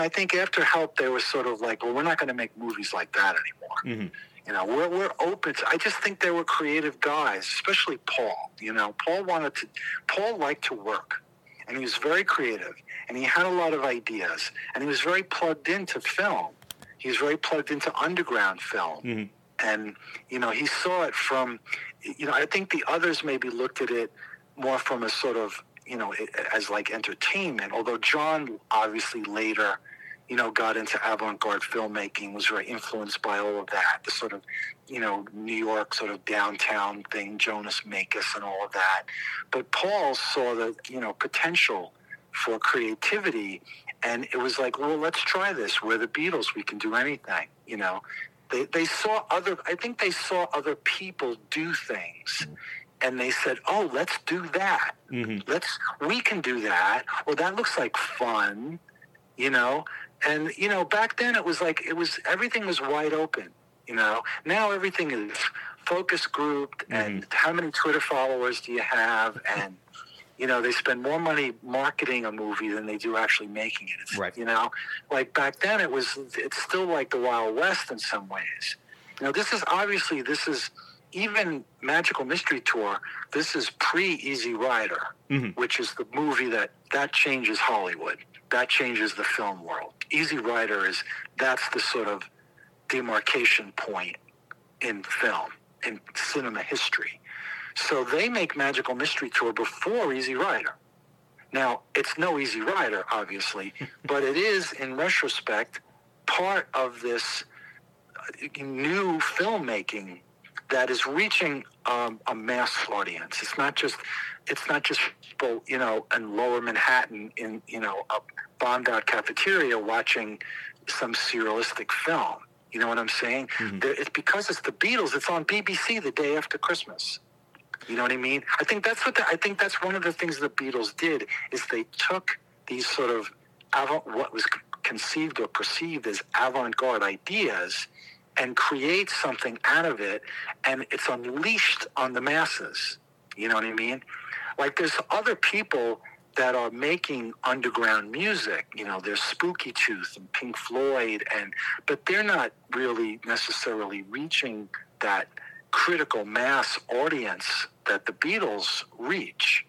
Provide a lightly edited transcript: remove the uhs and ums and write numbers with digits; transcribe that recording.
I think after Help, they were sort of like, well, we're not going to make movies like that anymore. Mm-hmm. You know, we're open to, I just think they were creative guys, especially Paul. You know, Paul liked to work, and he was very creative, and he had a lot of ideas, and he was very plugged into film. He was very plugged into underground film. Mm-hmm. And, you know, he saw it from, you know, I think the others maybe looked at it more from a sort of, you know, as like entertainment, although John obviously later, you know, got into avant-garde filmmaking, was very influenced by all of that, the sort of, you know, New York sort of downtown thing, Jonas Mekas and all of that. But Paul saw the, you know, potential for creativity, and it was like, well, let's try this. We're the Beatles. We can do anything, you know. They saw I think they saw other people do things, and they said, oh, let's do that. Mm-hmm. We can do that. Well, that looks like fun, you know. And, you know, back then everything was wide open, you know. Now everything is focus grouped, and how many Twitter followers do you have? And, you know, they spend more money marketing a movie than they do actually making it. It's, right. You know, like back then it's still like the Wild West in some ways. You know, this is even Magical Mystery Tour, this is pre-Easy Rider, which is the movie that changes Hollywood. That changes the film world. Easy Rider that's the sort of demarcation point in film, in cinema history. So they make Magical Mystery Tour before Easy Rider. Now, it's no Easy Rider, obviously, but it is, in retrospect, part of this new filmmaking that is reaching a mass audience. It's not just people, you know, in Lower Manhattan in, you know, a bombed-out cafeteria watching some surrealistic film. You know what I'm saying? It's because it's the Beatles. It's on BBC the day after Christmas. You know what I mean? I think that's one of the things the Beatles did, is they took these sort of what was conceived or perceived as avant-garde ideas and create something out of it, and it's unleashed on the masses. You know what I mean? Like, there's other people that are making underground music. You know, there's Spooky Tooth and Pink Floyd, but they're not really necessarily reaching that critical mass audience that the Beatles reach.